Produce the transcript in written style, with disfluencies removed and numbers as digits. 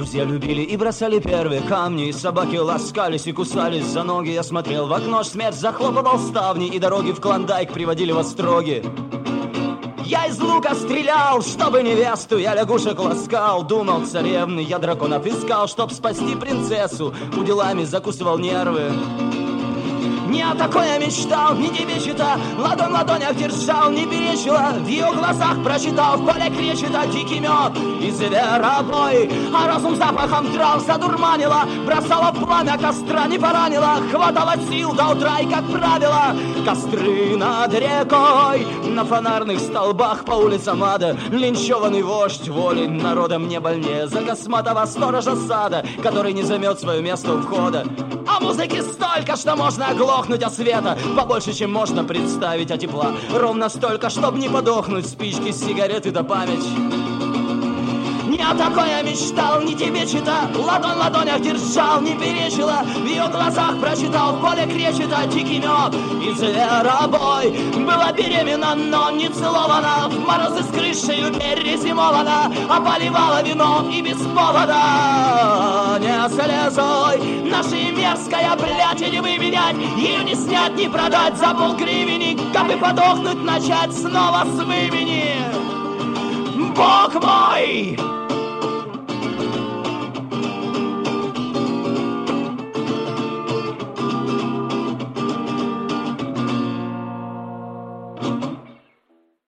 друзья любили и бросали первые камни, и собаки ласкались и кусались за ноги. Я смотрел в окно, смерть захлопывал ставни, и дороги в Клондайк приводили в остроги. Я из лука стрелял, чтобы невесту, я лягушек ласкал, думал царевны, я дракон отыскал, чтоб спасти принцессу, уделами закусывал нервы. Не о такой я мечтал, не тебе чита, ладонь в ладонях держал, не перечила, в ее глазах прочитал, в поле кречета дикий мед и зверобой, а разум запахом трав задурманила, бросала в пламя костра, не поранила, хватало сил до утра и, как правило, костры над рекой, на фонарных столбах по улицам ада, линчеванный вождь воли народа мне больнее за косматого сторожа сада, который не займет свое место у входа. А музыки столько, что можно оглохнуть, а света побольше, чем можно представить, а тепла ровно столько, чтоб не подохнуть, спички, сигареты да память. Не о такой я мечтал, не тебе читал, ладонь в ладонях держал, не перечила, в ее глазах прочитал, в поле кречета дикий мед и зверобой. Была беременна, но не целована, в морозы с крышею перезимована, а поливала вином и без повода. Не слезой нашей мерзкая блядь, не выменять, ее не снять, не продать за полгривени, как бы подохнуть, начать снова с вымени. Бог мой!